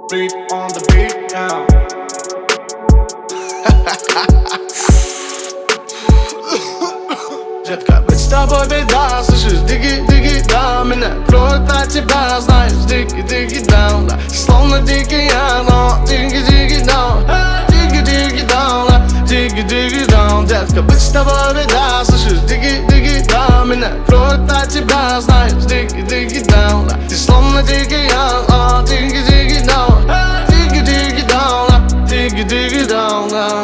Beat on the beat, yeah. Детка, быть с тобой беда, слышишь, диги-диги, да. Меня кроет от тебя, знаешь, диги-диги, да. Словно дикий я, но диги-диги, да. Диги-диги, да, диги-диги, да. Детка, быть с тобой беда, слышишь, диги-диги, да. Меня кроет от тебя, знаешь, диги-диги, да. Ты словно дикий я, но диги-диги, да. Диги-диги, да, диги-диги, да.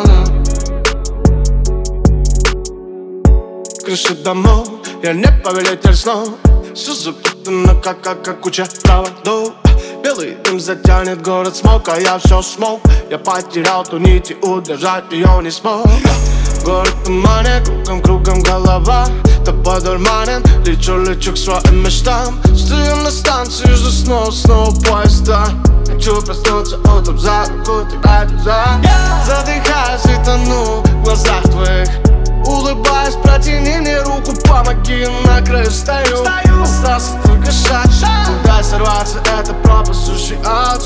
Крыши домов, я не повелитель снов. Все запутано, как куча проводов. Белый дым затянет город смог, а я все смог. Я потерял ту нить и удержать ее не смог. Город в тумане, кругом голова. Тобой дурманен, лечу к своим мечтам. Стою на станции, жду снова поезда. Хочу проснуться утром за руку, тебя держа. Задыхаюсь и тону в глазах твоих. Улыбаясь, протяни мне руку, помоги, на краю стою. Остался только шаг, куда сорваться, это пропасть, суши ад.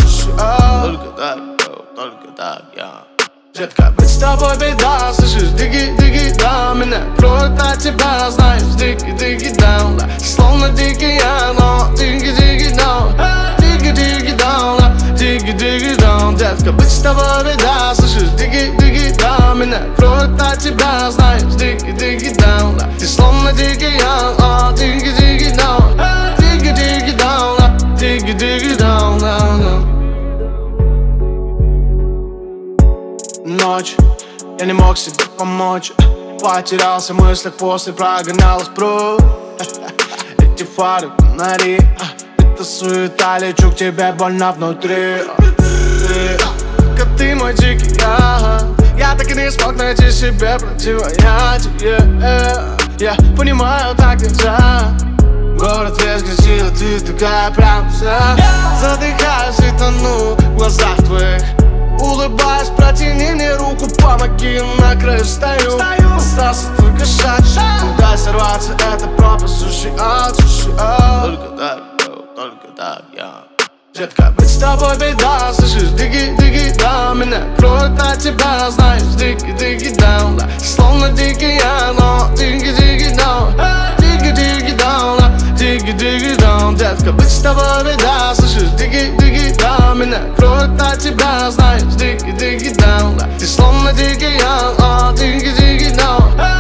Только так, я. Детка, быть с тобой беда, слышишь, диги-диги, да. Меня кроет от тебя, знаешь, диги-диги, да. Словно дикий я, но диги-диги, да. Диги-диги, да, диги-диги, да. Детка, быть с тобой беда, слышишь, диги-диги, да. Меня кроет от тебя, знаешь, диги-диги, да. Ты словно дикий я, но диги-диги, да. Диги-диги, да, диги-диги, да. Ночь, я не мог себе помочь. Потерялся в мыслях, после прогонялась прочь. Эти фары, фонари, это суета, лечу к тебе больно внутри. Ты мой дикий я так и не смог найти себе противоядие. Я понимаю, так нельзя. Город весь грязи, а ты такая прям вся. Задыхаюсь и тону в глазах твоих. Улыбаясь, протяни мне руку, помоги, на краю стою. Остался только шаг, куда сорваться, это пропасть, суши ад. Только так, я. Детка, быть с тобой беда, слышишь, диги-диги, да. Меня кроет от тебя, знаешь, диги-диги, да. Словно дикий я, но диги-диги, да. Диги-диги, да, диги-диги, да. Детка, быть с тобой беда, слышишь, диги-диги, да. Меня кроет от тебя, знаешь, диги-диги, да. Ты словно дикий я, но диги-диги, да.